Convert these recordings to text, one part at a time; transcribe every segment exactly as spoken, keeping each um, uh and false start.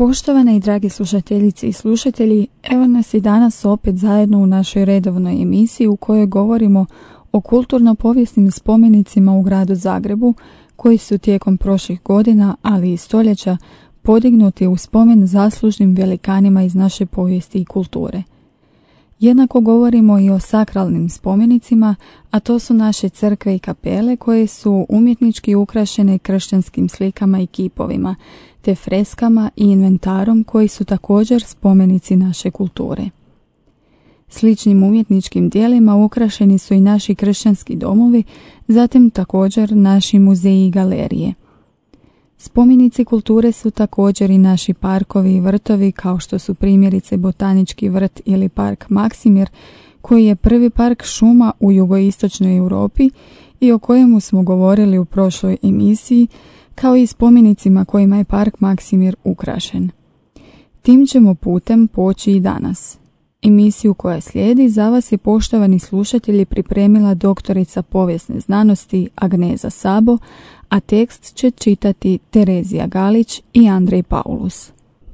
Poštovane i dragi slušateljice i slušatelji, evo nas i danas opet zajedno u našoj redovnoj emisiji u kojoj govorimo o kulturno-povijesnim spomenicima u gradu Zagrebu koji su tijekom prošlih godina, ali i stoljeća, podignuti u spomen zaslužnim velikanima iz naše povijesti i kulture. Jednako govorimo i o sakralnim spomenicima, a to su naše crkve i kapele koje su umjetnički ukrašene kršćanskim slikama i kipovima, te freskama i inventarom koji su također spomenici naše kulture. Sličnim umjetničkim dijelima ukrašeni su i naši kršćanski domovi, zatim također naši muzeji i galerije. Spomenici kulture su također i naši parkovi i vrtovi kao što su primjerice Botanički vrt ili park Maksimir, koji je prvi park šuma u jugoistočnoj Europi i o kojemu smo govorili u prošloj emisiji, kao i spomenicima kojima je park Maksimir ukrašen. Tim ćemo putem poći i danas. Emisiju koja slijedi za vas je, poštovani slušatelji, pripremila doktorica povijesne znanosti Agneza Sabo, a tekst će čitati Terezija Galić i Andrej Paulus.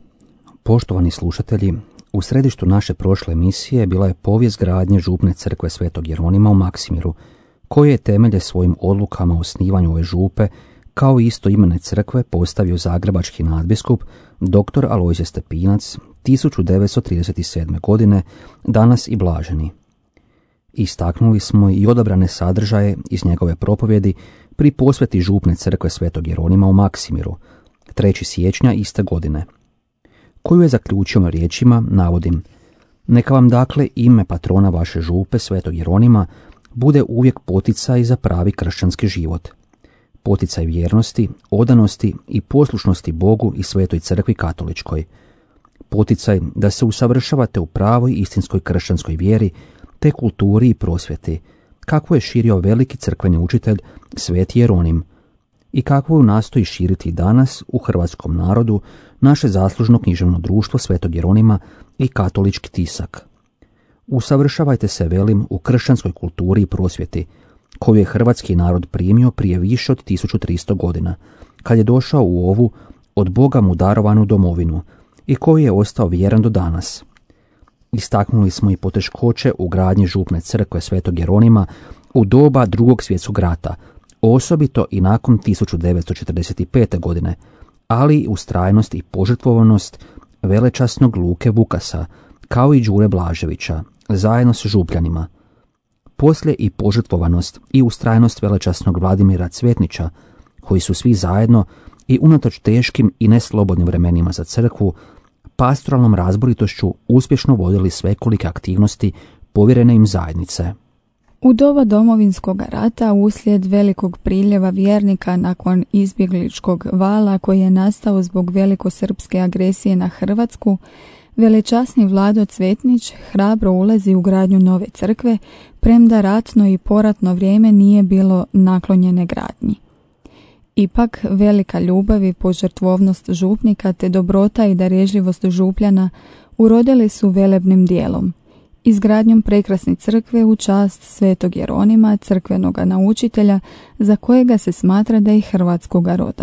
Poštovani slušatelji, u središtu naše prošle emisije bila je povijest gradnje župne crkve Svetog Jeronima u Maksimiru, koje je temelje svojim odlukama o osnivanju ove župe kao istoimene crkve postavio zagrebački nadbiskup dr. Alojzije Stepinac tisuću devetsto trideset sedme. godine, danas i blaženi. Istaknuli smo i odabrane sadržaje iz njegove propovjedi pri posveti župne crkve Svetog Jeronima u Maksimiru, trećeg siječnja iste godine, koju je zaključio riječima, navodim: "Neka vam dakle ime patrona vaše župe Svetog Jeronima bude uvijek poticaj za pravi kršćanski život, poticaj vjernosti, odanosti i poslušnosti Bogu i Svetoj crkvi katoličkoj, poticaj da se usavršavate u pravoj istinskoj kršćanskoj vjeri te kulturi i prosvjeti, kako je širio veliki crkveni učitelj Sveti Jeronim i kako ju nastoji širiti danas u hrvatskom narodu naše zaslužno književno društvo Svetog Jeronima i katolički tisak. Usavršavajte se, velim, u kršćanskoj kulturi i prosvjeti, koju je hrvatski narod primio prije više od tisuću tristo godina, kad je došao u ovu od Boga mu darovanu domovinu i koji je ostao vjeran do danas." Istaknuli smo i poteškoće u gradnji župne crkve Svetog Jeronima u doba Drugog svjetskog rata, osobito i nakon tisuću devetsto četrdeset pete. godine, ali i ustrajnost i požrtvovanost velečasnog Luke Vukasa, kao i Đure Blaževića, zajedno s župljanima. Poslije i požrtvovanost i ustrajnost velečasnog Vladimira Cvetnića, koji su svi zajedno i unatoč teškim i neslobodnim vremenima za crkvu, pastoralnom razboritošću uspješno vodili svekolike aktivnosti povjerene im zajednice. U doba Domovinskog rata, uslijed velikog priljeva vjernika nakon izbjegličkog vala koji je nastao zbog velikosrpske agresije na Hrvatsku, velečasni Vlado Cvetnić hrabro ulazi u gradnju nove crkve, premda ratno i poratno vrijeme nije bilo naklonjene gradnji. Ipak, velika ljubav i požrtvovnost župnika te dobrota i darežljivost župljana urodili su velebnim dijelom, izgradnjom prekrasne crkve u čast Svetog Jeronima, crkvenoga naučitelja, za kojega se smatra da je hrvatskoga roda.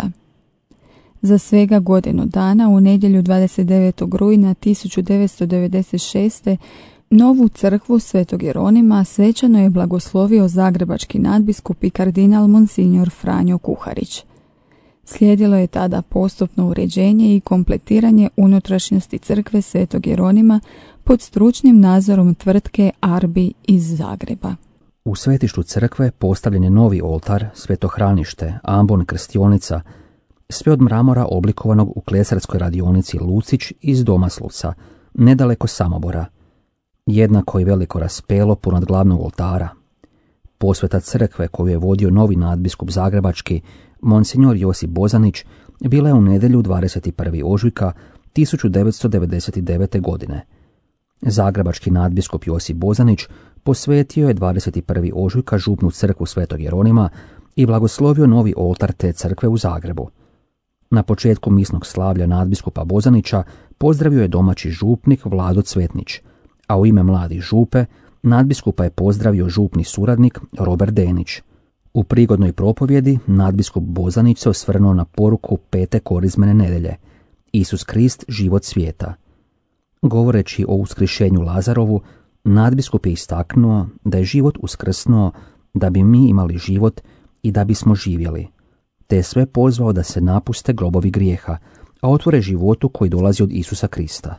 Za svega godinu dana, u nedjelju dvadeset devetog rujna tisuću devetsto devedeset šeste. novu crkvu Svetog Jeronima svečano je blagoslovio zagrebački nadbiskup i kardinal Monsignor Franjo Kuharić. Slijedilo je tada postupno uređenje i kompletiranje unutrašnjosti crkve Svetog Jeronima pod stručnim nadzorom tvrtke Arbi iz Zagreba. U svetištu crkve postavljen je novi oltar, svetohranište, ambon, krstionica, sve od mramora oblikovanog u klesarskoj radionici Lucić iz Domaslovca, nedaleko Samobora. Jednako i veliko raspelo ponad glavnog oltara. Posveta crkve koju je vodio novi nadbiskup zagrebački, Monsignor Josip Bozanić, bila je u nedjelju dvadeset prvog ožujka tisuću devetsto devedeset devete. godine. Zagrebački nadbiskup Josip Bozanić posvetio je dvadeset prvog ožujka župnu crkvu Svetog Jeronima i blagoslovio novi oltar te crkve u Zagrebu. Na početku misnog slavlja nadbiskupa Bozanića pozdravio je domaći župnik Vlado Cvetnić, a u ime mladih župe nadbiskupa je pozdravio župni suradnik Robert Denić. U prigodnoj propovjedi nadbiskup Bozanić se osvrnuo na poruku pete korizmene nedjelje Isus Krist, život svijeta. Govoreći o uskrišenju Lazarovu, nadbiskup je istaknuo da je život uskrsnuo da bi mi imali život i da bismo živjeli, te je sve pozvao da se napuste grobovi grijeha, a otvore životu koji dolazi od Isusa Krista.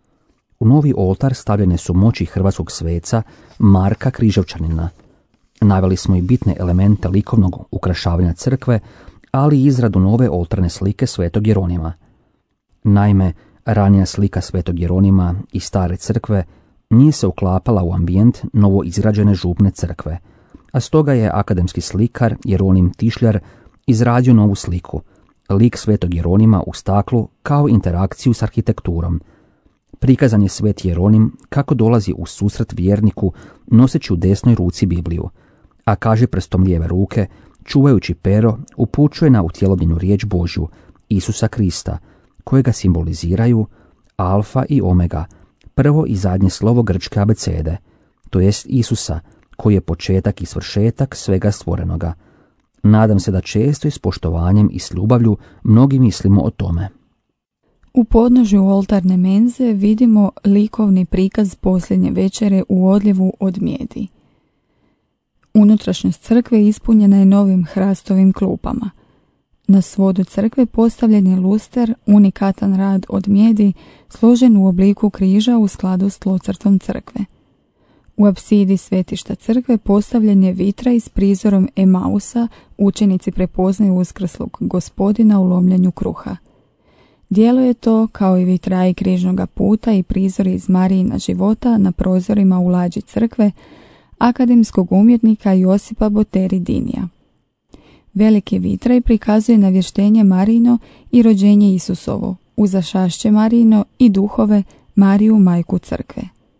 U novi oltar stavljene su moći hrvatskog sveca Marka Križevčanina. Naveli smo i bitne elemente likovnog ukrašavanja crkve, ali i izradu nove oltarne slike svetog Jeronima. Naime, ranija slika svetog Jeronima iz stare crkve nije se uklapala u ambijent novo izgrađene župne crkve, a stoga je akademski slikar Jeronim Tišljar izradio novu sliku, lik svetog Jeronima u staklu kao interakciju s arhitekturom. Prikazan je sveti Jeronim kako dolazi u susret vjerniku noseći u desnoj ruci Bibliju, a kaži prstom lijeve ruke, čuvajući pero, upućuje na utjelovljenu riječ Božju, Isusa Krista, kojega simboliziraju alfa i omega, prvo i zadnje slovo grčke abecede, to jest Isusa, koji je početak i svršetak svega stvorenoga. Nadam se da često i s poštovanjem i s ljubavlju mnogi mislimo o tome. U podnožju oltarne menze vidimo likovni prikaz posljednje večere u odljevu od mijedi. Unutrašnjost crkve ispunjena je novim hrastovim klupama. Na svodu crkve postavljen je luster, unikatan rad od mijedi, složen u obliku križa u skladu s tlocrtom crkve. U apsidi svetišta crkve postavljen je vitraj s prizorom Emausa, učenici prepoznaju uskrslog Gospodina u lomljenju kruha. Djeluje to kao i vitraji križnoga puta i prizori iz Marijina života na prozorima u lađi crkve akademskog umjetnika Josipa Boteri Dinija. Veliki vitraj prikazuje navještenje Marijino i rođenje Isusovo, uzašašće Marijino i duhove Mariju majku crkve.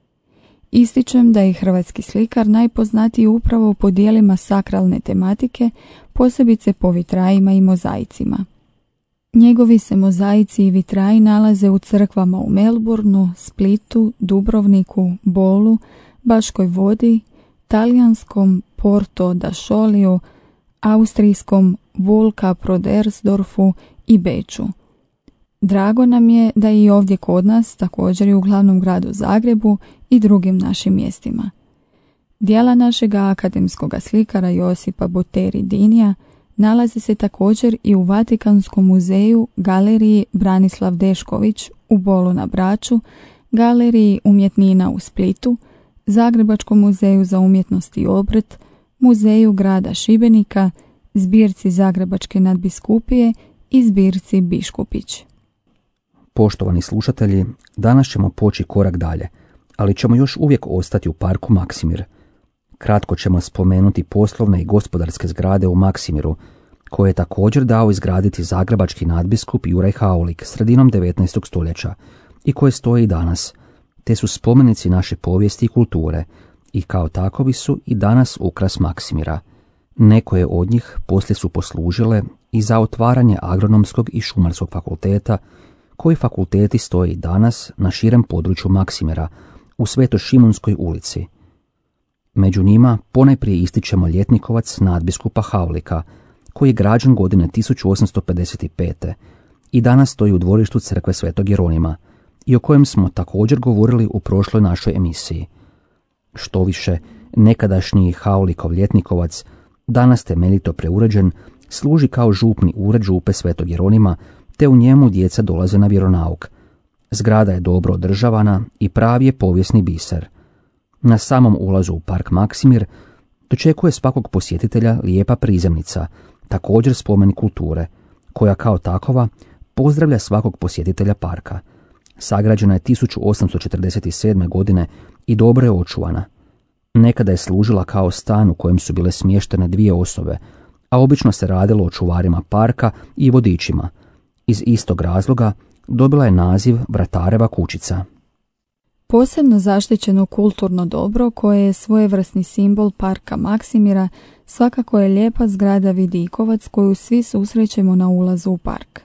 Ističem da je hrvatski slikar najpoznatiji upravo po dijelima sakralne tematike, posebice po vitrajima i mozaicima. Njegovi se mozaici i vitraji nalaze u crkvama u Melbourneu, Splitu, Dubrovniku, Bolu, Baškoj Vodi, talijanskom Porto da Scholiju, austrijskom Vulkaprodersdorfu i Beču. Drago nam je da je i ovdje kod nas, također i u glavnom gradu Zagrebu i drugim našim mjestima. Djela našega akademskog slikara Josipa Boteri Dinija nalazi se također i u Vatikanskom muzeju, galeriji Branislav Dešković u Bolu na Braču, galeriji umjetnina u Splitu, Zagrebačkom muzeju za umjetnost i obrt, muzeju grada Šibenika, zbirci Zagrebačke nadbiskupije i zbirci Biškupić. Poštovani slušatelji, danas ćemo poći korak dalje, ali ćemo još uvijek ostati u parku Maksimir. Kratko ćemo spomenuti poslovne i gospodarske zgrade u Maksimiru, koje je također dao izgraditi zagrebački nadbiskup Juraj Haulik sredinom devetnaestog stoljeća i koje stoje i danas, te su spomenici naše povijesti i kulture i kao takovi su i danas ukras Maksimira. Nekoje od njih poslije su poslužile i za otvaranje agronomskog i šumarskog fakulteta, koji fakulteti stoje i danas na širem području Maksimira u Svetošimunskoj ulici. Među njima ponajprije ističemo ljetnikovac nadbiskupa Haulika, koji je građen godine tisuću osamsto pedeset pete i danas stoji u dvorištu crkve Svetog Jeronima i o kojem smo također govorili u prošloj našoj emisiji. Štoviše, nekadašnji Haulikov ljetnikovac, danas temeljito preuređen, služi kao župni ured župe Svetog Jeronima, te u njemu djeca dolaze na vjeronauk. Zgrada je dobro održavana i pravi je povijesni biser. Na samom ulazu u park Maksimir dočekuje svakog posjetitelja lijepa prizemnica, također spomenik kulture, koja kao takova pozdravlja svakog posjetitelja parka. Sagrađena je tisuću osamsto četrdeset sedme. godine i dobro je očuvana. Nekada je služila kao stan u kojem su bile smještene dvije osobe, a obično se radilo o čuvarima parka i vodičima. Iz istog razloga dobila je naziv Vratareva kućica. Posebno zaštićeno kulturno dobro koje je svojevrsni simbol parka Maksimira svakako je lijepa zgrada Vidikovac koju svi susrećemo na ulazu u park.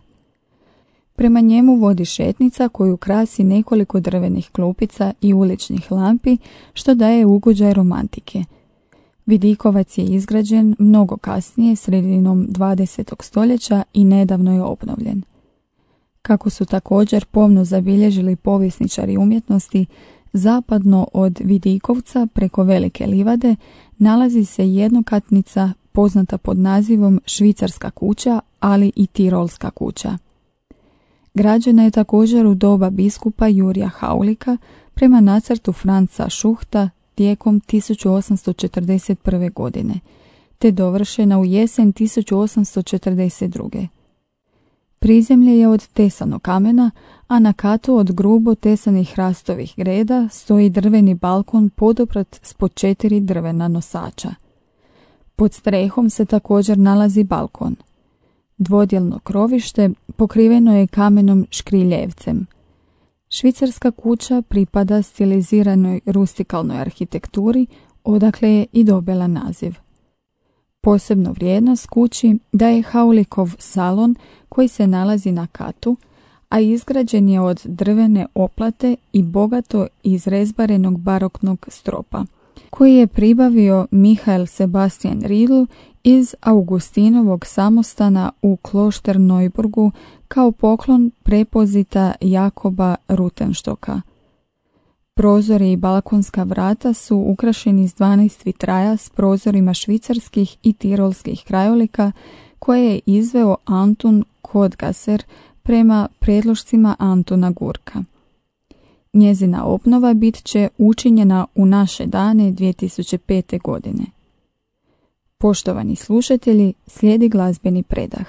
Prema njemu vodi šetnica koju krasi nekoliko drvenih klupica i uličnih lampi što daje ugođaj romantike. Vidikovac je izgrađen mnogo kasnije, sredinom dvadesetog stoljeća i nedavno je obnovljen. kako su također pomno zabilježili povjesničari umjetnosti, zapadno od Vidikovca preko Velike livade nalazi se jednokatnica poznata pod nazivom Švicarska kuća, ali i Tirolska kuća. Građena je također u doba biskupa Jurija Haulika prema nacrtu Franca Šuhta tijekom tisuću osamsto četrdeset prve. godine, te dovršena u jesen tisuću osamsto četrdeset druge. Prizemlje je od tesanog kamena, a na katu od grubo tesanih hrastovih greda stoji drveni balkon podoprat s po četiri drvena nosača. Pod strehom se također nalazi balkon. Dvodjelno krovište pokriveno je kamenom škriljevcem. Švicarska kuća pripada stiliziranoj rustikalnoj arhitekturi, odakle je i dobila naziv. Posebnu vrijednost kući daje Haulikov salon koji se nalazi na katu, a izgrađen je od drvene oplate i bogato izrezbarenog baroknog stropa, koji je pribavio Michael Sebastian Riedl iz Augustinovog samostana u Klošter Neuburgu kao poklon prepozita Jakoba Rutenštoka. Prozori i balkonska vrata su ukrašeni s dvanaest vitraja s prozorima švicarskih i tirolskih krajolika koje je izveo Anton Kodgaser prema predlošcima Antona Gurka. Njezina obnova bit će učinjena u naše dane dvije tisuće pete. godine. Poštovani slušatelji, slijedi glazbeni predah.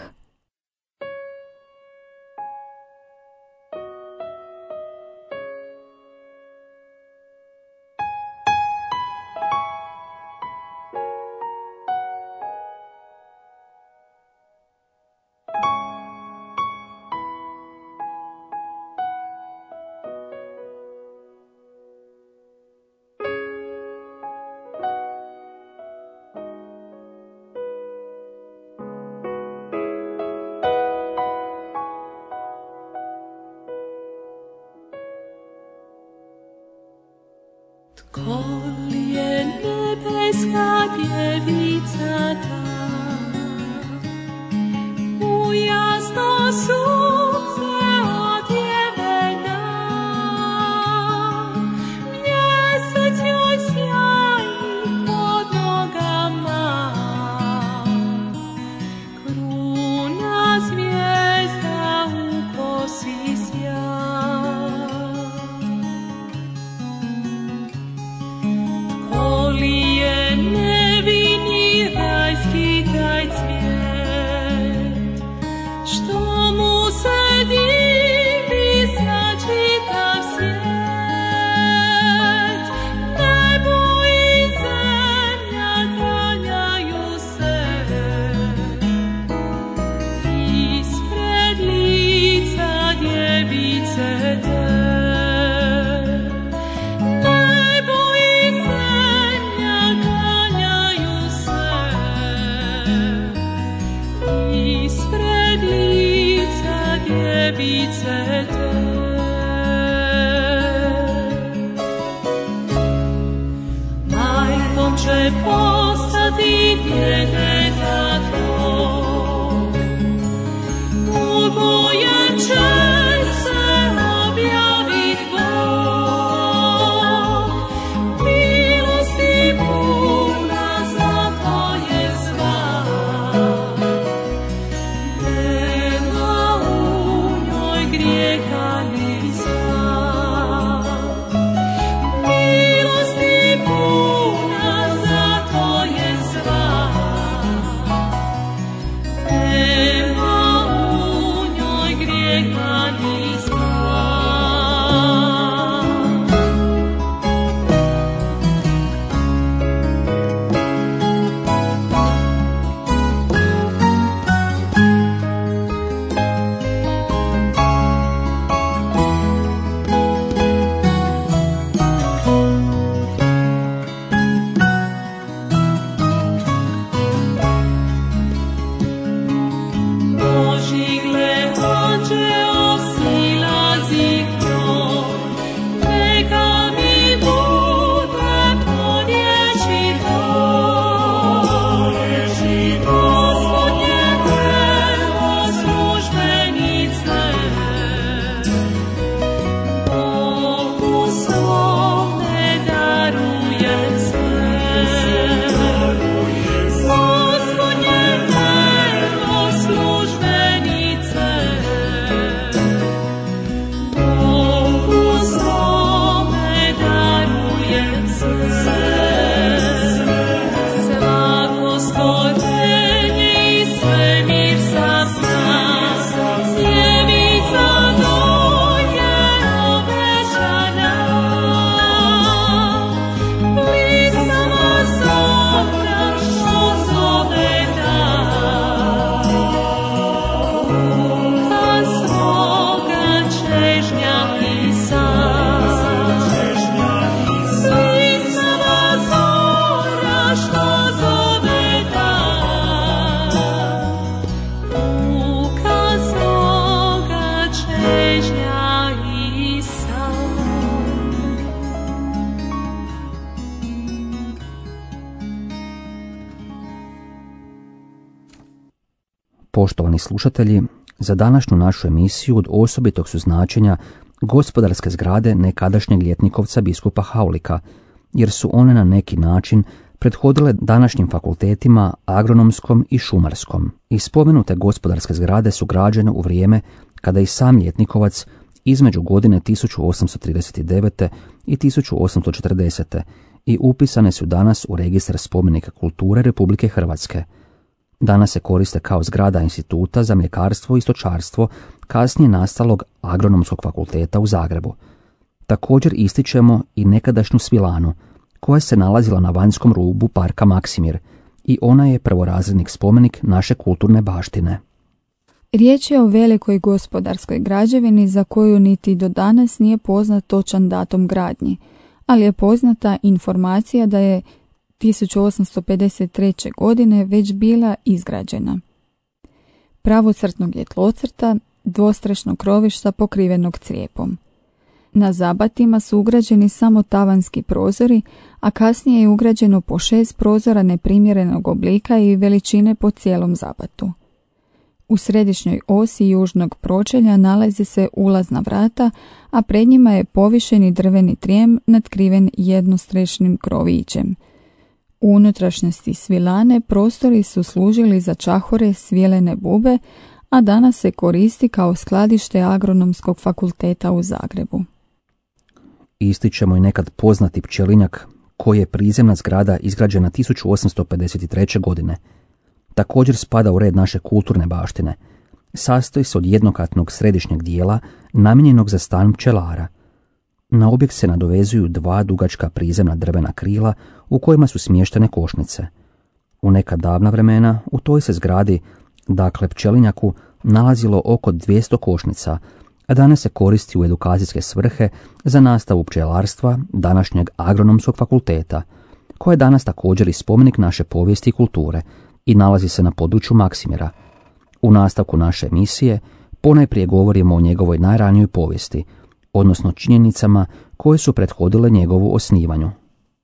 Tko li je nebeska djevica ta, u jasno sunce odjevena, mjesec joj sjaji pod nogama, kruna zvijezda u kosi sja. Majkom će postati djeteta tvoj, ugojen će se objavit Bog, milosti puna za tvoje sva, nema u njoj grijeha ni zla. Milosti puna za tvoje sva, Poštovani slušatelji, za današnju našu emisiju od osobitog su značenja gospodarske zgrade nekadašnjeg ljetnikovca biskupa Haulika, jer su one na neki način prethodile današnjim fakultetima agronomskom i šumarskom. I spomenute gospodarske zgrade su građene u vrijeme kada i sam ljetnikovac između godine tisuću osamsto trideset devete. i tisuću osamsto četrdesete. i upisane su danas u registar spomenika kulture Republike Hrvatske. Danas se koriste kao zgrada Instituta za mljekarstvo i stočarstvo, kasnije nastalog Agronomskog fakulteta u Zagrebu. Također ističemo i nekadašnju svilanu, koja se nalazila na vanjskom rubu parka Maksimir, i ona je prvorazrednik spomenik naše kulturne baštine. Riječ je o velikoj gospodarskoj građevini za koju niti do danas nije poznat točan datum gradnji, ali je poznata informacija da je tisuću osamsto pedeset treće. godine već bila izgrađena. Pravocrtnog je tlocrta, dvostrešnog krovišta pokrivenog crijepom. Na zabatima su ugrađeni samo tavanski prozori, a kasnije je ugrađeno po šest prozora neprimjerenog oblika i veličine po cijelom zabatu. U središnjoj osi južnog pročelja nalazi se ulazna vrata, a pred njima je povišeni drveni trijem natkriven jednostrešnim krovićem. U unutrašnjosti svilane prostori su služili za čahore svilene bube, a danas se koristi kao skladište Agronomskog fakulteta u Zagrebu. Ističemo i nekad poznati pčelinjak, koji je prizemna zgrada izgrađena tisuću osamsto pedeset treće. godine. Također spada u red naše kulturne baštine. Sastoji se od jednokatnog središnjeg dijela namijenjenog za stan pčelara. Na objekt se nadovezuju dva dugačka prizemna drvena krila u kojima su smještene košnice. U neka davna vremena u toj se zgradi, dakle pčelinjaku, nalazilo oko dvjesto košnica, a danas se koristi u edukacijske svrhe za nastavu pčelarstva današnjeg Agronomskog fakulteta, koja je danas također i spomenik naše povijesti i kulture i nalazi se na području Maksimira. U nastavku naše emisije ponajprije govorimo o njegovoj najranijoj povijesti, odnosno činjenicama koje su prethodile njegovu osnivanju.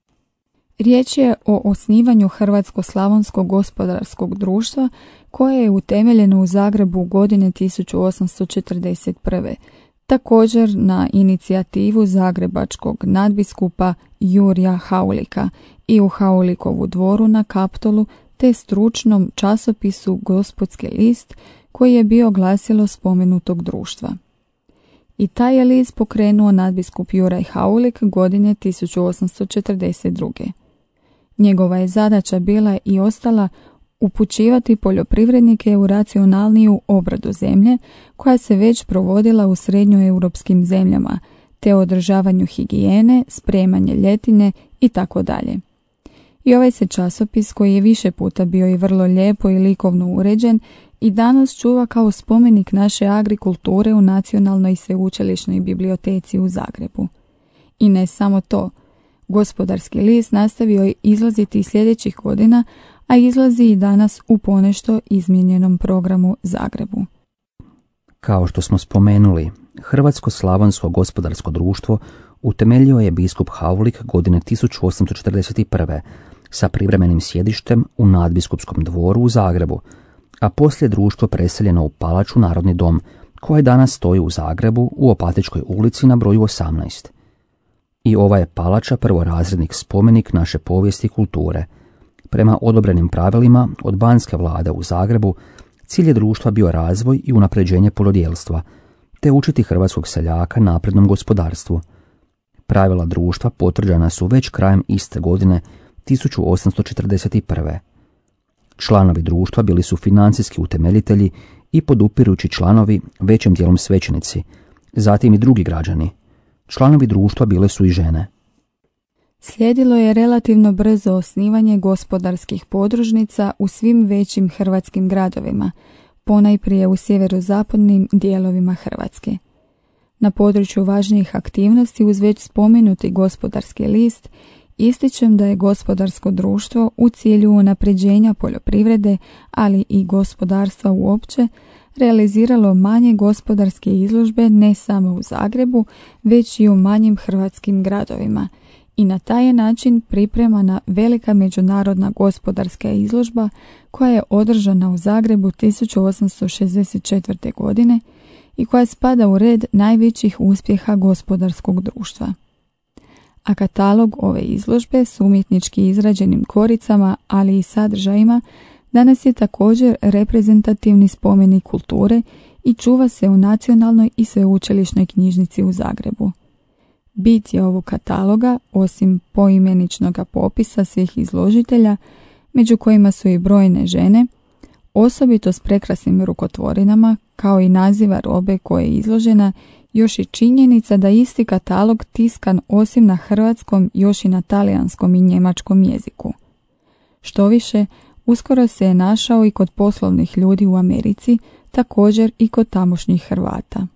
Riječ je o osnivanju Hrvatsko-slavonskog gospodarskog društva koje je utemeljeno u Zagrebu u godine tisuću osamsto četrdeset prve. Također na inicijativu zagrebačkog nadbiskupa Jurija Haulika i u Haulikovu dvoru na Kaptolu te stručnom časopisu Gospodski list koji je bio glasilo spomenutog društva. I taj je list pokrenuo nadbiskup Juraj Haulik godine tisuću osamsto četrdeset druge. Njegova je zadaća bila i ostala upućivati poljoprivrednike u racionalniju obradu zemlje koja se već provodila u srednjoeuropskim zemljama, te održavanju higijene, spremanje ljetine i tako dalje. I ovaj se časopis, koji je više puta bio i vrlo lijepo i likovno uređen, i danas čuva kao spomenik naše agrikulture u Nacionalnoj sveučilišnoj biblioteci u Zagrebu. I ne samo to, Gospodarski list nastavio je izlaziti sljedećih godina, a izlazi i danas u ponešto izmijenjenom programu Zagrebu. Kao što smo spomenuli, Hrvatsko-slavonsko gospodarsko društvo utemeljio je biskup Haulik godine tisuću osamsto četrdeset prve. sa privremenim sjedištem u nadbiskupskom dvoru u Zagrebu, a poslije društvo preseljeno u palaču Narodni dom, koja danas stoji u Zagrebu u Opatičkoj ulici na broju osamnaest. I ova je palača prvorazrednik spomenik naše povijesti i kulture. Prema odobrenim pravilima od banske vlade u Zagrebu, cilj je društva bio razvoj i unapređenje poljodjelstva, te učiti hrvatskog seljaka naprednom gospodarstvu. Pravila društva potvrđena su već krajem iste godine tisuću osamsto četrdeset prve. Članovi društva bili su financijski utemeljitelji i podupirujući članovi, većim dijelom svećenici, zatim i drugi građani. Članovi društva bile su i žene. Slijedilo je relativno brzo osnivanje gospodarskih podružnica u svim većim hrvatskim gradovima, ponajprije u sjeverozapadnim dijelovima Hrvatske. Na području važnijih aktivnosti uz već spomenuti Gospodarski list ističem da je gospodarsko društvo u cilju unapređenja poljoprivrede, ali i gospodarstva uopće, realiziralo manje gospodarske izložbe ne samo u Zagrebu, već i u manjim hrvatskim gradovima i na taj je način pripremana velika međunarodna gospodarska izložba koja je održana u Zagrebu tisuću osamsto šezdeset četvrte. godine i koja spada u red najvećih uspjeha gospodarskog društva. A katalog ove izložbe s umjetnički izrađenim koricama, ali i sadržajima, danas je također reprezentativni spomenik kulture i čuva se u Nacionalnoj i sveučilišnoj knjižnici u Zagrebu. Bit je ovog kataloga, osim poimeničnog popisa svih izložitelja, među kojima su i brojne žene, osobito s prekrasnim rukotvorinama, kao i naziva robe koja je izložena, još i činjenica da isti katalog tiskan osim na hrvatskom još i na talijanskom i njemačkom jeziku. Štoviše, uskoro se je našao i kod poslovnih ljudi u Americi, također i kod tamošnjih Hrvata.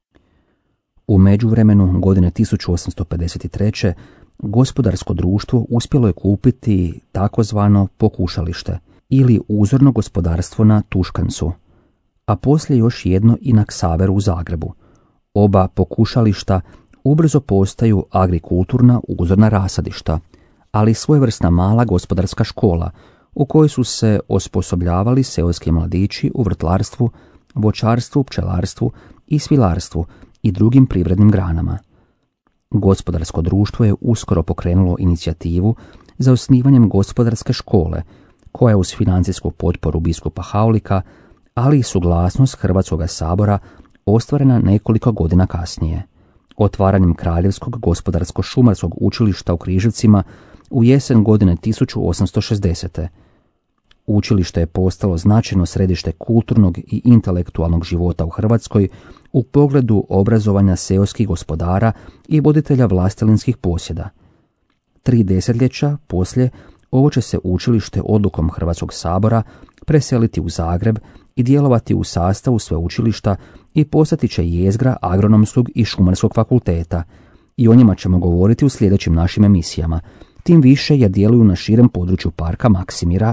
U međuvremenu godine tisuću osamsto pedeset treće. gospodarsko društvo uspjelo je kupiti takozvano pokušalište ili uzorno gospodarstvo na Tuškancu, a poslije još jedno i na Ksaveru u Zagrebu. Oba pokušališta ubrzo postaju agrikulturna uzorna rasadišta, ali svojevrsna mala gospodarska škola u kojoj su se osposobljavali seoski mladići u vrtlarstvu, voćarstvu, pčelarstvu i svilarstvu i drugim privrednim granama. Gospodarsko društvo je uskoro pokrenulo inicijativu za osnivanjem gospodarske škole, koja je uz financijsku potporu biskupa Haulika, ali i suglasnost Hrvatskoga sabora ostvarena nekoliko godina kasnije, otvaranjem Kraljevskog gospodarsko-šumarskog učilišta u Križevcima u jesen godine tisuću osamsto šezdesete. Učilište je postalo značajno središte kulturnog i intelektualnog života u Hrvatskoj u pogledu obrazovanja seoskih gospodara i voditelja vlastelinskih posjeda. Tri desetljeća poslije ovo će se učilište odlukom Hrvatskog sabora preseliti u Zagreb i djelovati u sastavu sveučilišta i postati će jezgra agronomskog i šumarskog fakulteta, i o njima ćemo govoriti u sljedećim našim emisijama, tim više jer djeluju na širem području parka Maksimira.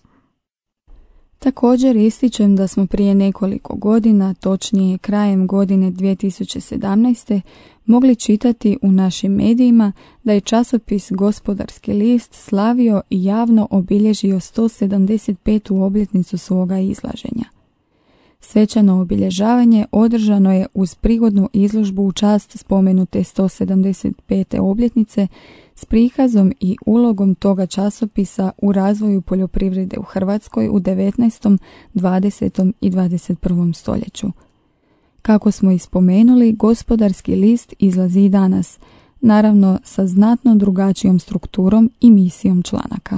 Također ističem da smo prije nekoliko godina, točnije krajem godine dvije tisuće sedamnaeste. mogli čitati u našim medijima da je časopis Gospodarski list slavio i javno obilježio sto sedamdeset petu obljetnicu svoga izlaženja. Svečano obilježavanje održano je uz prigodnu izložbu u čast spomenute sto sedamdeset pete obljetnice s prikazom i ulogom toga časopisa u razvoju poljoprivrede u Hrvatskoj u devetnaestom, dvadesetom i dvadeset prvom stoljeću. Kako smo i spomenuli, Gospodarski list izlazi i danas, naravno sa znatno drugačijom strukturom i misijom članaka.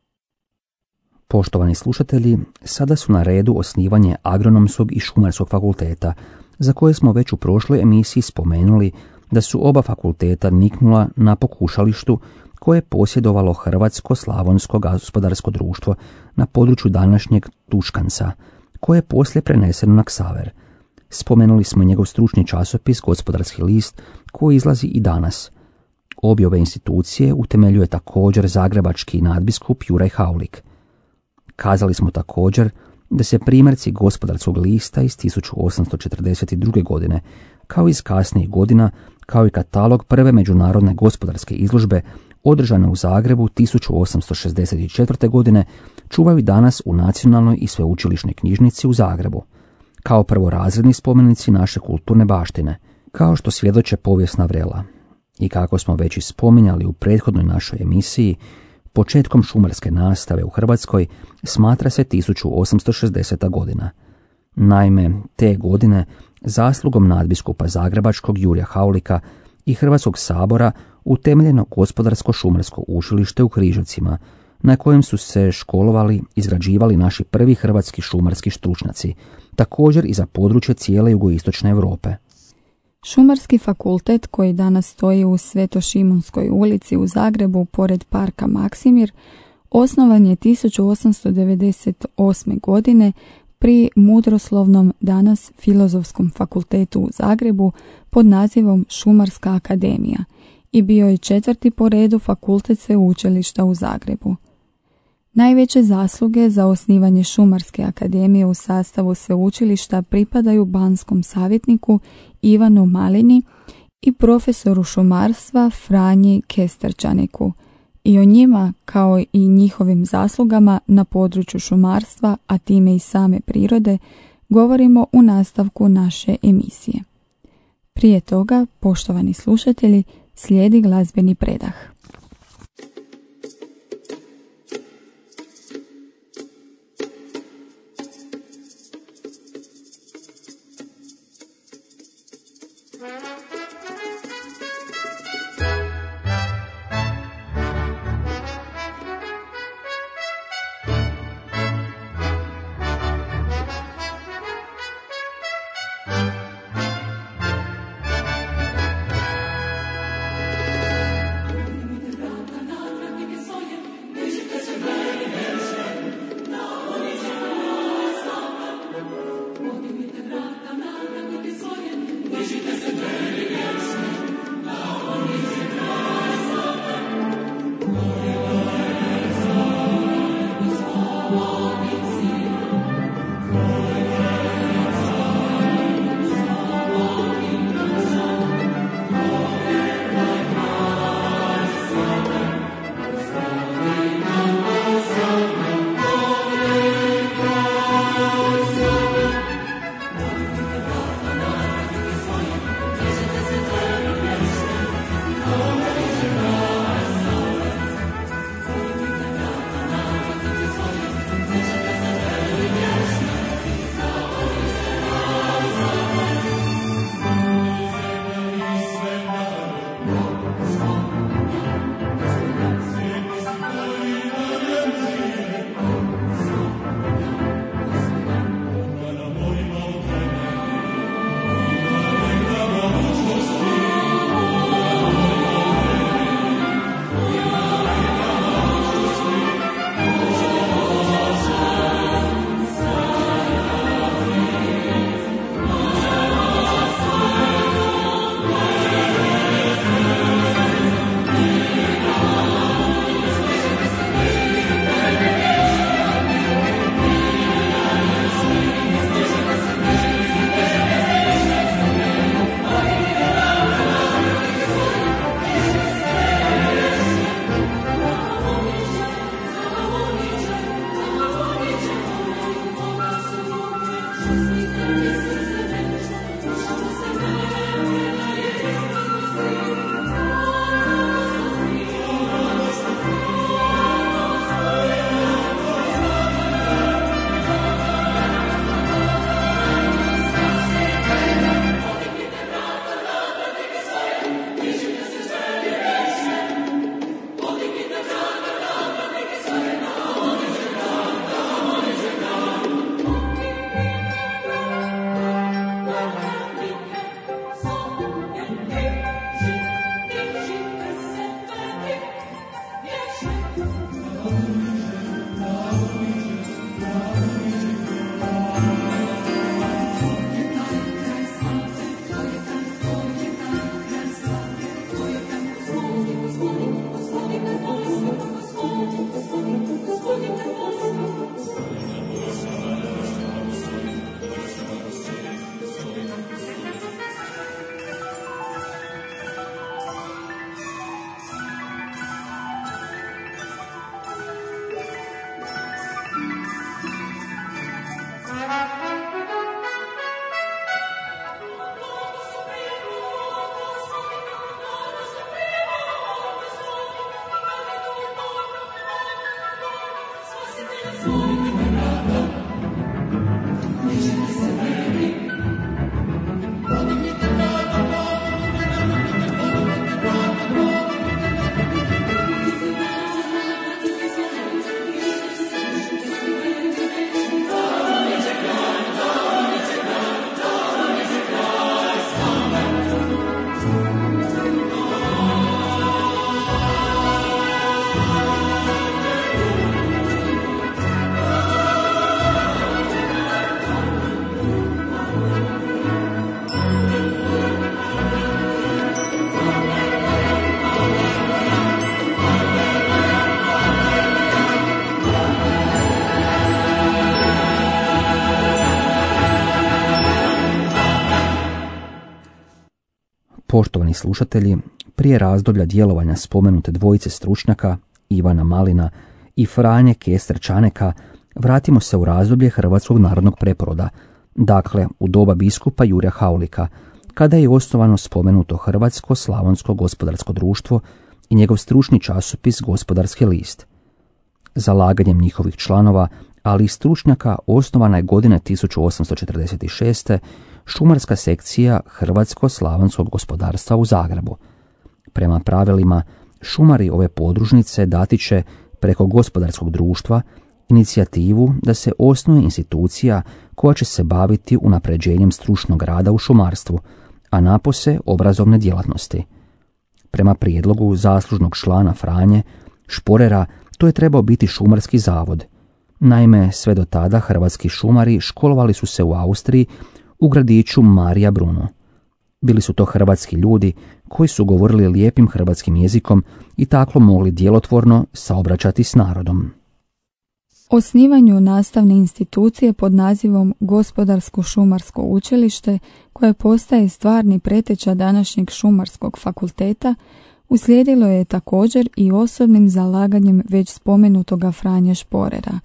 Poštovani slušatelji, sada su na redu osnivanje Agronomskog i Šumarskog fakulteta, za koje smo već u prošloj emisiji spomenuli da su oba fakulteta niknula na pokušalištu koje je posjedovalo Hrvatsko-slavonsko gospodarsko društvo na području današnjeg Tuškanca, koje je poslije preneseno na Ksaver. Spomenuli smo njegov stručni časopis Gospodarski list koji izlazi i danas. Obje ove institucije utemeljuje također zagrebački nadbiskup Juraj Haulik. Kazali smo također da se primjerci Gospodarskog lista iz tisuću osamsto četrdeset druge. godine, kao iz kasnijih godina, kao i katalog prve međunarodne gospodarske izložbe održane u Zagrebu tisuću osamsto šezdeset četvrte. godine, čuvaju danas u Nacionalnoj i sveučilišnoj knjižnici u Zagrebu, kao prvorazredni spomenici naše kulturne baštine, kao što svjedoče povijesna vrela. I kako smo već i spominjali u prethodnoj našoj emisiji, početkom šumarske nastave u Hrvatskoj smatra se tisuću osamsto šezdeseta. godina. Naime, te godine zaslugom nadbiskupa Zagrebačkog Jurija Haulika i Hrvatskog sabora utemeljeno Gospodarsko-šumarsko učilište u Križevcima, na kojem su se školovali, izgrađivali naši prvi hrvatski šumarski stručnjaci, također i za područje cijele jugoistočne Europe. Šumarski fakultet, koji danas stoji u Svetošimunskoj ulici u Zagrebu pored parka Maksimir, osnovan je tisuću osamsto devedeset osme. godine pri Mudroslovnom, danas Filozofskom fakultetu u Zagrebu pod nazivom Šumarska akademija i bio je četvrti po redu fakultet sveučilišta u Zagrebu. Najveće zasluge za osnivanje Šumarske akademije u sastavu sveučilišta pripadaju banskom savjetniku Ivanu Malini i profesoru šumarstva Franji Kesterčaniku i o njima kao i njihovim zaslugama na području šumarstva, a time i same prirode, govorimo u nastavku naše emisije. Prije toga, poštovani slušatelji, slijedi glazbeni predah. Oh Poštovani slušatelji, prije razdoblja djelovanja spomenute dvojice stručnjaka, Ivana Malina i Franje Kester-Čaneka, vratimo se u razdoblje hrvatskog narodnog preporoda, dakle u doba biskupa Jurja Haulika, kada je osnovano spomenuto Hrvatsko slavonsko gospodarsko društvo i njegov stručni časopis Gospodarski list. Zalaganjem njihovih članova, ali i stručnjaka, osnovana je godine tisuću osamsto četrdeset šeste. šumarska sekcija Hrvatsko-slavonskog gospodarstva u Zagrebu. Prema pravilima, šumari ove podružnice dati će preko gospodarskog društva inicijativu da se osnuje institucija koja će se baviti unapređenjem stručnog rada u šumarstvu, a napose obrazovne djelatnosti. Prema prijedlogu zaslužnog člana Franje Šporera, to je trebao biti šumarski zavod. Naime, sve do tada hrvatski šumari školovali su se u Austriji u gradiću Marija Bruno. Bili su to hrvatski ljudi koji su govorili lijepim hrvatskim jezikom i tako mogli djelotvorno saobraćati s narodom. Osnivanju nastavne institucije pod nazivom Gospodarsko-šumarsko učilište, koje postaje stvarni preteča današnjeg šumarskog fakulteta, uslijedilo je također i osobnim zalaganjem već spomenutoga Franje Šporera.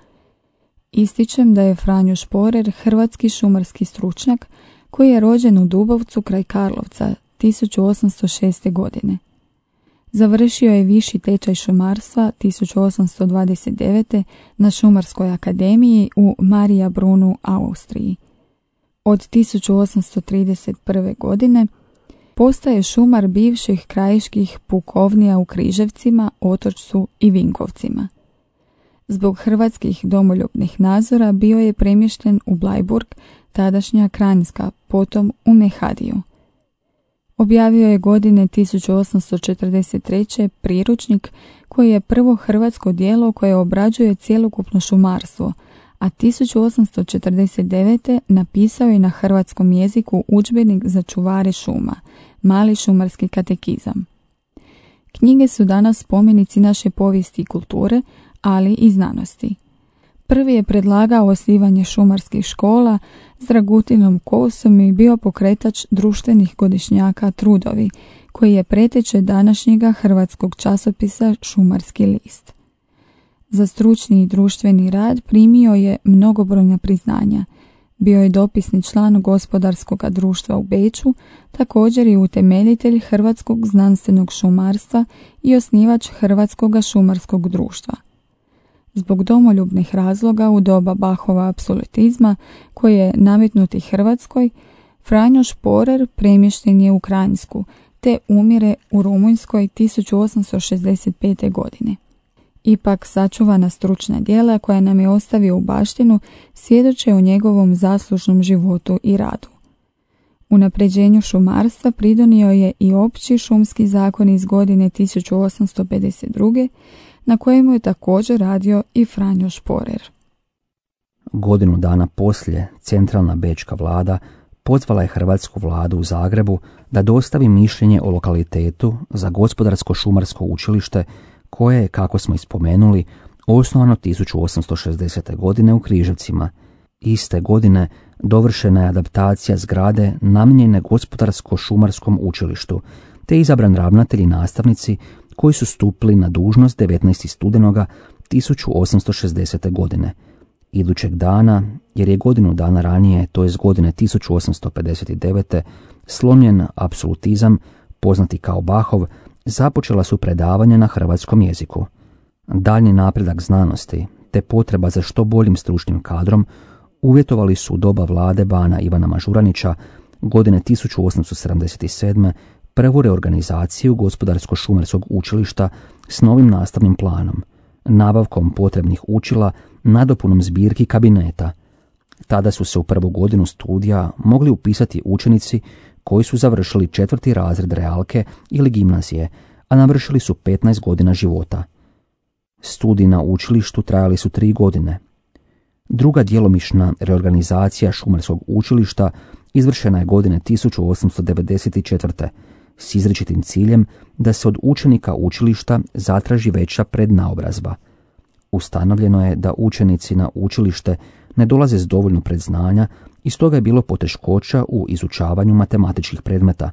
Ističem da je Franjo Šporer hrvatski šumarski stručnjak koji je rođen u Dubovcu kraj Karlovca tisuću osamsto šeste. godine. Završio je viši tečaj šumarstva tisuću osamsto dvadeset devete. na Šumarskoj akademiji u Marija Brunu, Austriji. Od tisuću osamsto trideset prve. godine postaje šumar bivših krajiških pukovnija u Križevcima, Otočcu i Vinkovcima. Zbog hrvatskih domoljubnih nazora bio je premješten u Blajburg, tadašnja Kranjska, potom u Mehadiju. Objavio je godine tisuću osamsto četrdeset treće. priručnik koji je prvo hrvatsko djelo koje obrađuje cjelokupno šumarstvo, a tisuću osamsto četrdeset devete. napisao je na hrvatskom jeziku udžbenik za čuvare šuma, Mali šumarski katekizam. Knjige su danas spomenici naše povijesti i kulture, ali i znanosti. Prvi je predlagao osnivanje šumarskih škola s Dragutinom Kosom i bio pokretač društvenih godišnjaka Trudovi, koji je preteče današnjega hrvatskog časopisa Šumarski list. Za stručni i društveni rad primio je mnogobrojna priznanja. Bio je dopisni član Gospodarskog društva u Beču, također i utemeljitelj Hrvatskog znanstvenog šumarstva i osnivač Hrvatskog šumarskog društva. Zbog domoljubnih razloga u doba Bachova apsolutizma koji je nametnuti Hrvatskoj, Franjo Šporer premješten je u Kranjsku te umire u Rumunjskoj tisuću osamsto šezdeset pete. godine. Ipak sačuvana stručna djela koja nam je ostavio u baštinu svjedoče o njegovom zaslužnom životu i radu. Unapređenju šumarstva pridonio je i opći šumski zakon iz godine tisuću osamsto pedeset druge. na kojemu je također radio i Franjo Šporer. Godinu dana poslije centralna bečka vlada pozvala je hrvatsku vladu u Zagrebu da dostavi mišljenje o lokalitetu za gospodarsko-šumarsko učilište koje je, kako smo ispomenuli, osnovano tisuću osamsto šezdesete. godine u Križevcima. Iste godine dovršena je adaptacija zgrade namijenjene gospodarsko-šumarskom učilištu, te izabran ravnatelj i nastavnici koji su stupili na dužnost devetnaestog studenoga tisuću osamsto šezdesete. godine. Idućeg dana, jer je godinu dana ranije, to je godine tisuću osamsto pedeset devete. slomljen apsolutizam, poznati kao Bachov, započela su predavanja na hrvatskom jeziku. Daljnji napredak znanosti, te potreba za što boljim stručnim kadrom, uvjetovali su u doba vlade bana Ivana Mažuranića godine tisuću osamsto sedamdeset sedme. prvu reorganizaciju gospodarsko-šumarskog učilišta s novim nastavnim planom, nabavkom potrebnih učila, nadopunom zbirki kabineta. Tada su se u prvu godinu studija mogli upisati učenici koji su završili četvrti razred realke ili gimnazije, a navršili su petnaest godina života. Studiji na učilištu trajali su tri godine. Druga djelomična reorganizacija šumarskog učilišta izvršena je godine tisuću osamsto devedeset četvrte. s izričitim ciljem da se od učenika učilišta zatraži veća prednaobrazba. Ustanovljeno je da učenici na učilište ne dolaze s dovoljno predznanja i stoga je bilo poteškoća u izučavanju matematičkih predmeta,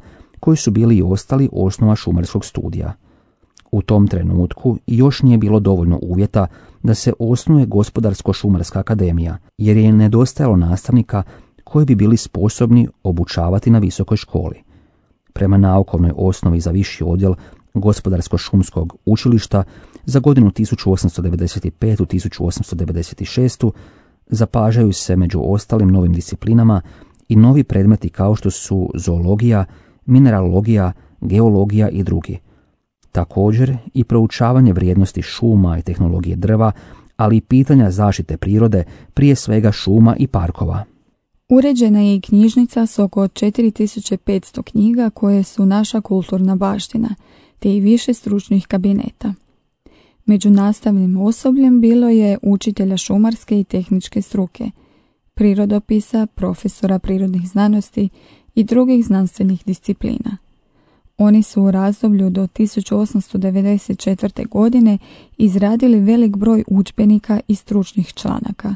koji su bili i ostali osnova šumarskog studija. U tom trenutku još nije bilo dovoljno uvjeta da se osnuje Gospodarsko-šumarska akademija, jer je nedostajalo nastavnika koji bi bili sposobni obučavati na visokoj školi. Prema naukovnoj osnovi za viši odjel Gospodarsko-šumskog učilišta za godinu tisuću osamsto devedeset pete do tisuću osamsto devedeset šeste. zapažaju se među ostalim novim disciplinama i novi predmeti kao što su zoologija, mineralogija, geologija i drugi. Također i proučavanje vrijednosti šuma i tehnologije drva, ali i pitanja zaštite prirode, prije svega šuma i parkova. Uređena je i knjižnica s oko četiri tisuće petsto knjiga koje su naša kulturna baština, te i više stručnih kabineta. Među nastavnim osobljem bilo je učitelja šumarske i tehničke struke, prirodopisa, profesora prirodnih znanosti i drugih znanstvenih disciplina. Oni su u razdoblju do tisuću osamsto devedeset četvrte. godine izradili velik broj udžbenika i stručnih članaka.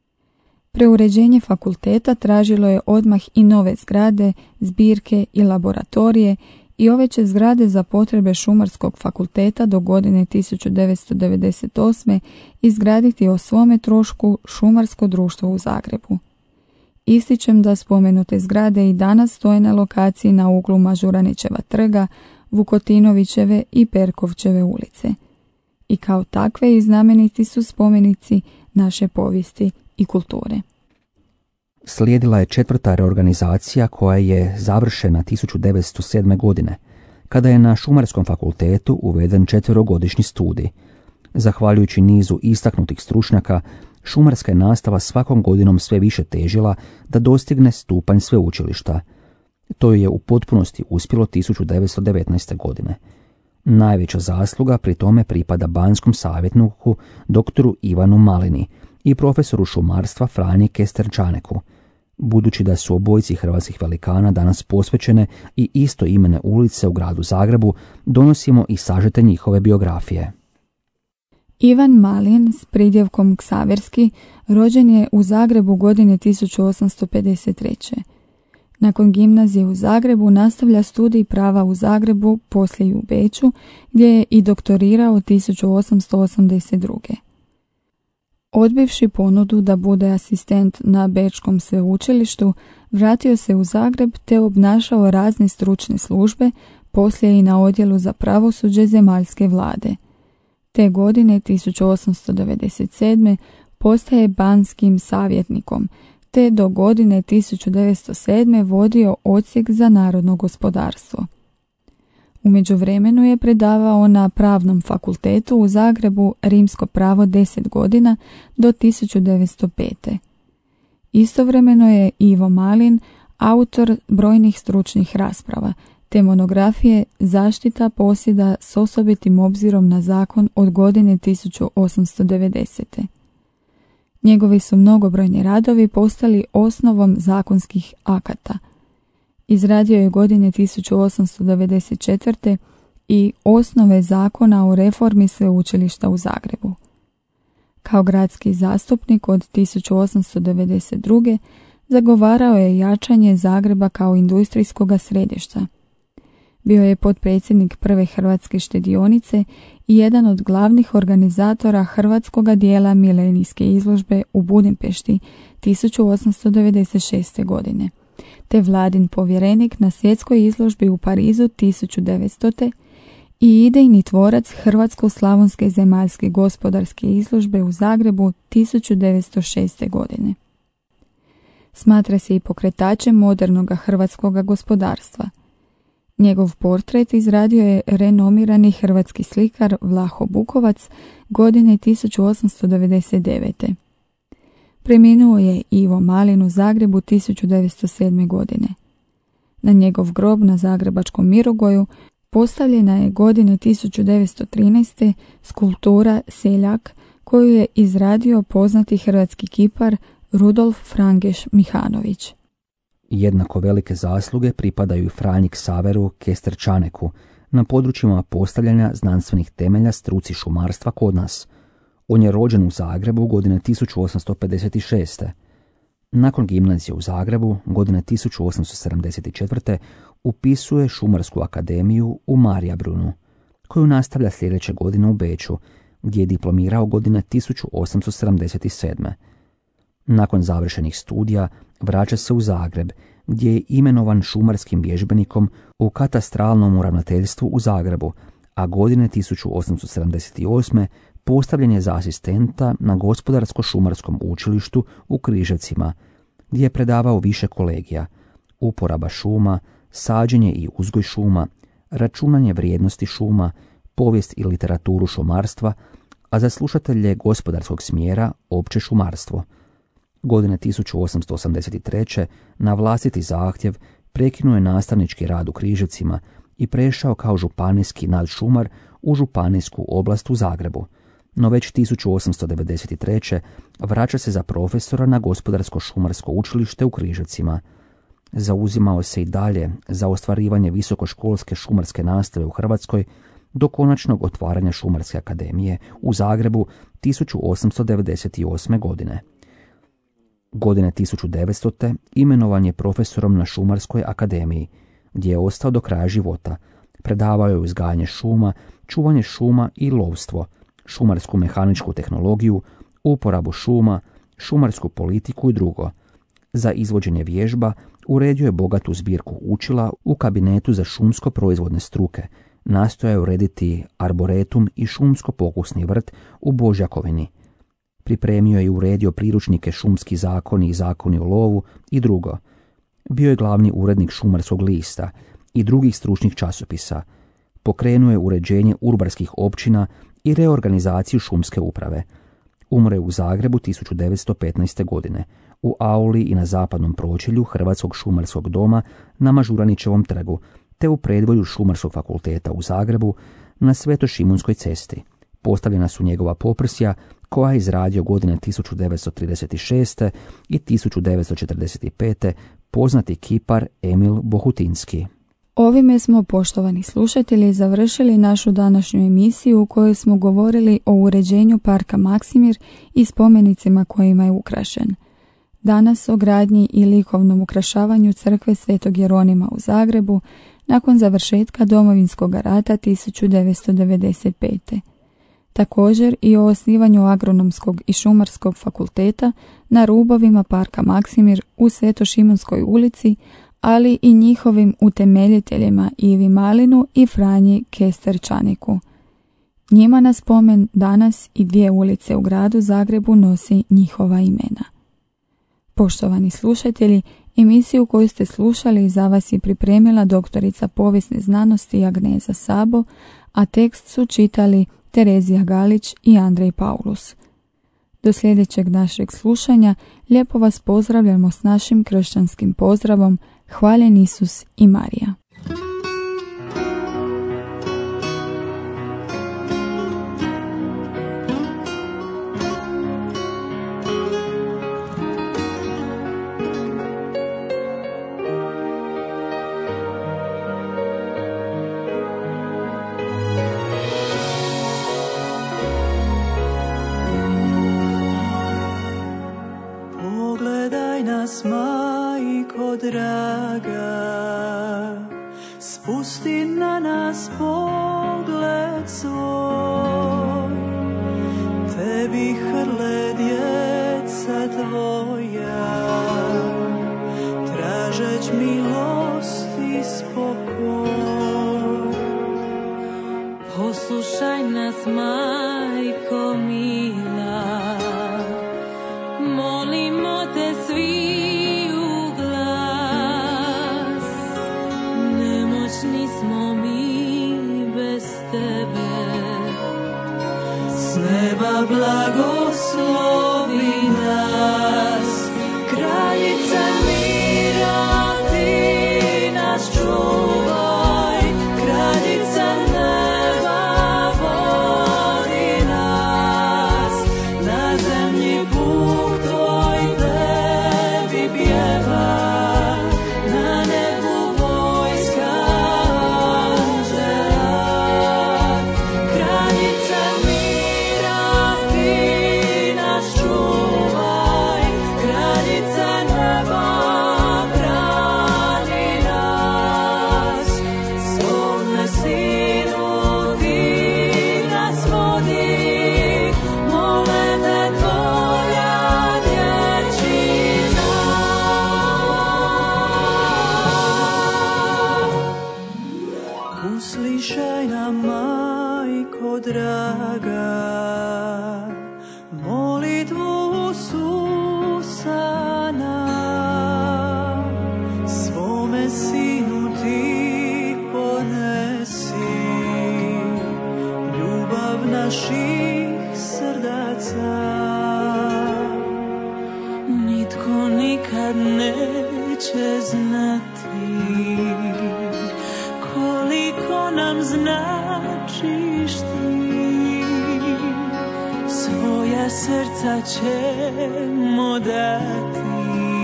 Preuređenje fakulteta tražilo je odmah i nove zgrade, zbirke i laboratorije i ove će zgrade za potrebe Šumarskog fakulteta do godine tisuću devetsto devedeset osme. izgraditi o svome trošku Šumarsko društvo u Zagrebu. Ističem da spomenute zgrade i danas stoje na lokaciji na uglu Mažuranićeva trga, Vukotinovićeve i Perkovčeve ulice. I kao takve i znameniti su spomenici naše povijesti i kulture. Slijedila je četvrta reorganizacija koja je završena tisuću devetsto sedme. godine, kada je na Šumarskom fakultetu uveden četverogodišnji studij. Zahvaljujući nizu istaknutih stručnjaka, šumarska je nastava svakom godinom sve više težila da dostigne stupanj sveučilišta. To je u potpunosti uspjelo tisuću devetsto devetnaeste. godine. Najveća zasluga pri tome pripada banskom savjetniku doktoru Ivanu Malini i profesoru šumarstva Franji Kesterčaneku. Budući da su obojici hrvatskih velikana danas posvećene i istoimene ulice u gradu Zagrebu, donosimo i sažete njihove biografije. Ivan Malin s pridjevkom Ksaverski rođen je u Zagrebu godine tisuću osamsto pedeset treće. Nakon gimnazije u Zagrebu nastavlja studij prava u Zagrebu, poslije i u Beču, gdje je i doktorirao tisuću osamsto osamdeset druge. Odbivši ponudu da bude asistent na Bečkom sveučilištu, vratio se u Zagreb te obnašao razne stručne službe, poslije i na odjelu za pravosuđe zemaljske vlade. Te godine tisuću osamsto devedeset sedme. postaje banskim savjetnikom, te do godine tisuću devetsto sedme. vodio odsjek za narodno gospodarstvo. U međuvremenu je predavao na Pravnom fakultetu u Zagrebu rimsko pravo deset godina do tisuću devetsto pete. Istovremeno je Ivo Malin autor brojnih stručnih rasprava, te monografije Zaštita posjeda s osobitim obzirom na zakon od godine tisuću osamsto devedesete. Njegovi su mnogobrojni radovi postali osnovom zakonskih akata. Izradio je godine tisuću osamsto devedeset četvrte. i osnove zakona o reformi sveučilišta u Zagrebu. Kao gradski zastupnik od tisuću osamsto devedeset druge. zagovarao je jačanje Zagreba kao industrijskoga središta. Bio je potpredsjednik prve hrvatske štedionice i jedan od glavnih organizatora hrvatskoga dijela milenijske izložbe u Budimpešti tisuću osamsto devedeset šeste. godine, te vladin povjerenik na svjetskoj izložbi u Parizu tisuću devetstote. i idejni tvorac Hrvatsko-slavonske zemaljske gospodarske izložbe u Zagrebu tisuću devetsto šeste. godine. Smatra se i pokretačem modernog hrvatskog gospodarstva. Njegov portret izradio je renomirani hrvatski slikar Vlaho Bukovac godine tisuću osamsto devedeset devete. Preminuo je Ivo Malin u Zagrebu tisuću devetsto sedme. godine. Na njegov grob na zagrebačkom Mirogoju postavljena je godine tisuću devetsto trinaeste. skulptura Seljak koju je izradio poznati hrvatski kipar Rudolf Frangeš Mihanović. Jednako velike zasluge pripadaju i Franji Ksaveru Kesterčaneku na područjima postavljanja znanstvenih temelja struci šumarstva kod nas. On je rođen u Zagrebu godine tisuću osamsto pedeset šeste. Nakon gimnazije u Zagrebu, godine tisuću osamsto sedamdeset četvrte. upisuje Šumarsku akademiju u Marijabrunu, koju nastavlja sljedeće godine u Beču, gdje je diplomirao godine tisuću osamsto sedamdeset sedme. Nakon završenih studija vraća se u Zagreb, gdje je imenovan šumarskim vježbenikom u katastralnom ravnateljstvu u Zagrebu, a godine tisuću osamsto sedamdeset osme. postavljen je za asistenta na Gospodarsko-šumarskom učilištu u Križevcima, gdje je predavao više kolegija: uporaba šuma, sađenje i uzgoj šuma, računanje vrijednosti šuma, povijest i literaturu šumarstva, a za slušatelje gospodarskog smjera opće šumarstvo. Godine tisuću osamsto osamdeset treće. na vlastiti zahtjev prekinuo je nastavnički rad u Križevcima i prešao kao županijski nadšumar u županijsku oblast u Zagrebu, no već tisuću osamsto devedeset treće. vraća se za profesora na Gospodarsko-šumarsko učilište u Križevcima. Zauzimao se i dalje za ostvarivanje visokoškolske šumarske nastave u Hrvatskoj do konačnog otvaranja Šumarske akademije u Zagrebu tisuću osamsto devedeset osme. godine. Godine tisuću devetstote. imenovan je profesorom na Šumarskoj akademiji, gdje je ostao do kraja života. Predavao je uzgajanje šuma, čuvanje šuma i lovstvo, šumarsku mehaničku tehnologiju, uporabu šuma, šumarsku politiku i drugo. Za izvođenje vježba uredio je bogatu zbirku učila u kabinetu za šumsko-proizvodne struke, nastojao je urediti arboretum i šumsko-pokusni vrt u Božjakovini. Pripremio je i uredio priručnike Šumski zakoni i zakoni o lovu i drugo. Bio je glavni urednik Šumarskog lista i drugih stručnih časopisa. Pokrenuo je uređenje urbarskih općina i reorganizaciju šumske uprave. Umre u Zagrebu tisuću devetsto petnaeste. godine, u auli i na zapadnom pročelju Hrvatskog šumarskog doma na Mažuranićevom trgu, te u predvorju Šumarskog fakulteta u Zagrebu na Svetošimunskoj cesti. Postavljena su njegova poprsja koja je izradio godine tisuću devetsto trideset šeste. i tisuću devetsto četrdeset pete. poznati kipar Emil Bohutinski. Ovime smo, poštovani slušatelji, završili našu današnju emisiju u kojoj smo govorili o uređenju parka Maksimir i spomenicima kojima je ukrašen. Danas o gradnji i likovnom ukrašavanju crkve Svetog Jeronima u Zagrebu nakon završetka Domovinskog rata tisuću devetsto devedeset pete. Također i o osnivanju Agronomskog i Šumarskog fakulteta na rubovima parka Maksimir u Svetošimunskoj ulici, ali i njihovim utemeljiteljima Ivi Malinu i Franji Kesterčaniku. Njima na spomen danas i dvije ulice u gradu Zagrebu nosi njihova imena. Poštovani slušatelji, emisiju koju ste slušali za vas je pripremila doktorica povijesne znanosti Agneza Sabo, a tekst su čitali Terezija Galić i Andrej Paulus. Do sljedećeg našeg slušanja lijepo vas pozdravljamo s našim kršćanskim pozdravom: Hvaljen Isus i Marija. Majko draga, spusti na nas pogled svoj, tebi hrle djeca tvoja, tražeć milost i spokoj. Poslušaj nas, majko mila, molimo te svi u glas, nemoćni smo mi bez tebe, značiš ti, svoja srca ćemo dati,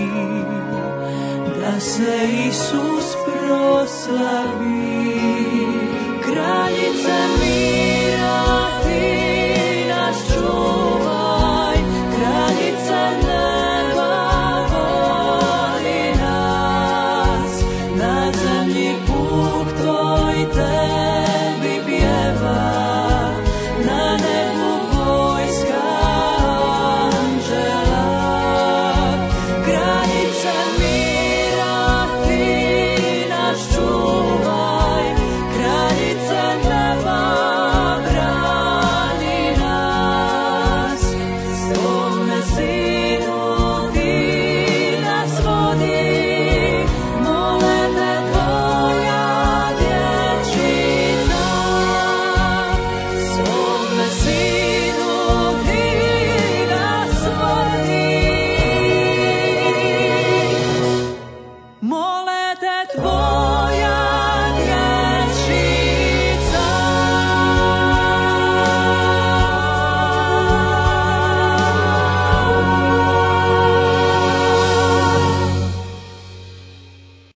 da se Isus proslavi. Kraljica mi